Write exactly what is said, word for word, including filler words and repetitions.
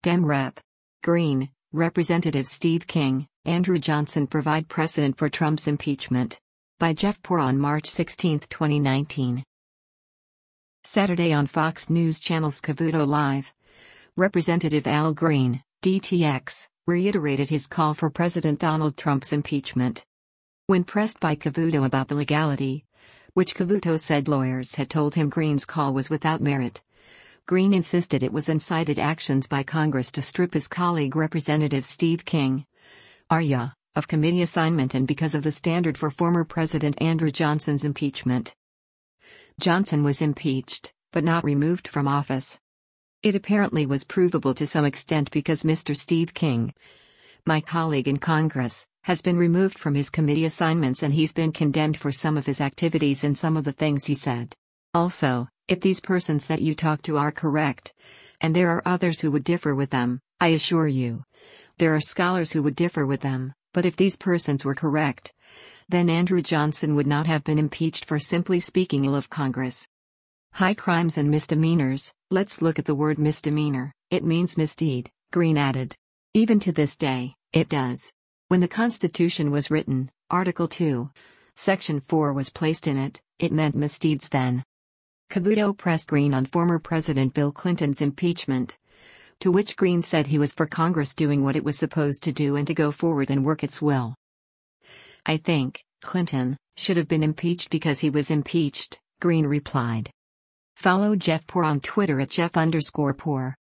Dem Rep. Green, Representative Steve King, Andrew Johnson provide precedent for Trump's impeachment. By Jeff Poor on March sixteenth, twenty nineteen. Saturday on Fox News Channel's Cavuto Live. Representative Al Green, D T X, reiterated his call for President Donald Trump's impeachment. When pressed by Cavuto about the legality, which Cavuto said lawyers had told him Green's call was without merit, Green insisted it was incited actions by Congress to strip his colleague Representative Steve King, R Y A, of committee assignment and because of the standard for former President Andrew Johnson's impeachment. Johnson was impeached, but not removed from office. It apparently was provable to some extent because Mister Steve King, my colleague in Congress, has been removed from his committee assignments and he's been condemned for some of his activities and some of the things he said. Also, if these persons that you talk to are correct, and there are others who would differ with them, I assure you, there are scholars who would differ with them, but if these persons were correct, then Andrew Johnson would not have been impeached for simply speaking ill of Congress. High crimes and misdemeanors, let's look at the word misdemeanor, it means misdeed, Green added. Even to this day, it does. When the Constitution was written, Article two, Section four was placed in it, it meant misdeeds then. Cavuto pressed Green on former President Bill Clinton's impeachment, to which Green said he was for Congress doing what it was supposed to do and to go forward and work its will. I think Clinton should have been impeached because he was impeached, Green replied. Follow Jeff Poor on Twitter at Jeff underscore Poor.